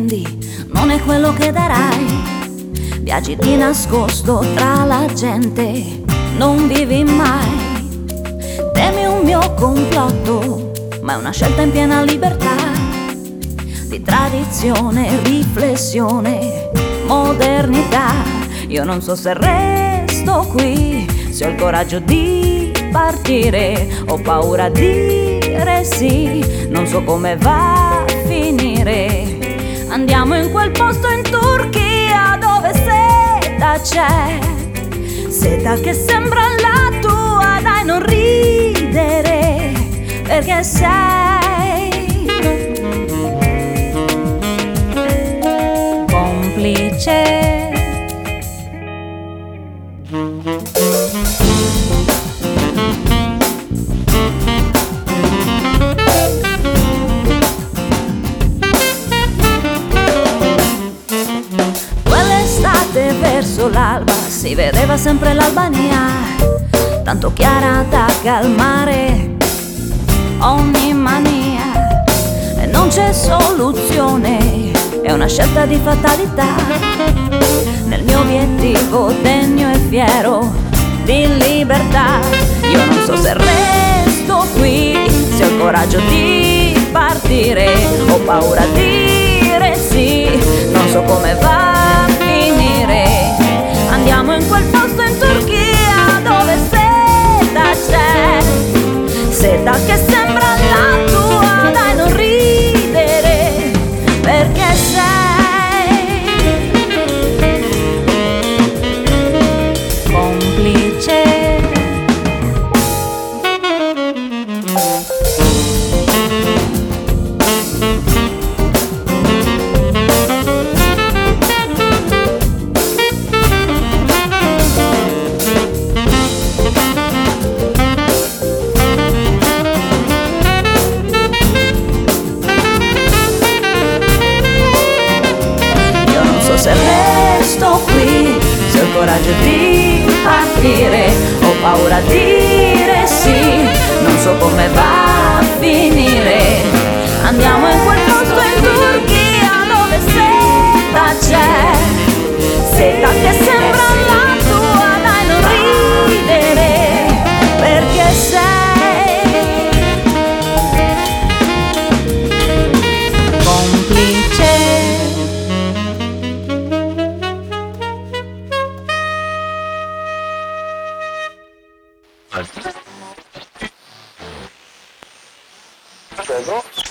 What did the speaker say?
pretendi non è quello che darai. Viaggi di nascosto tra la gente, non vivi mai. Temi un mio complotto, ma è una scelta in piena libertà. Di tradizione, riflessione, modernità. Io non so se resto qui, se ho il coraggio di partire, ho paura di dire sì, non so come va a finire. Andiamo in quel posto in Turchia dove seta c'è, seta che sembra la tua, dai non ridere, perché sei complice. Quell'estate verso l'alba si vedeva sempre l'Albania, tanto chiara da calmare ogni mania. E non c'è soluzione, è una scelta di fatalità. Nel mio obiettivo degno e fiero di libertà. Io non so se resto qui, se ho il coraggio di partire, ho paura di dire sì, non so come va a finire. Andiamo in quel posto in Turchia dove seta c'è, seta che sembra la tua, dai non ridere, perché sei complice. Se resto qui, se ho il coraggio di partire, ho paura di dire sì, non so come va a finire. Andiamo in quel posto in Turchia dove seta c'è, seta che sembra la tua, dai non ridere, perché sei complice. Prego.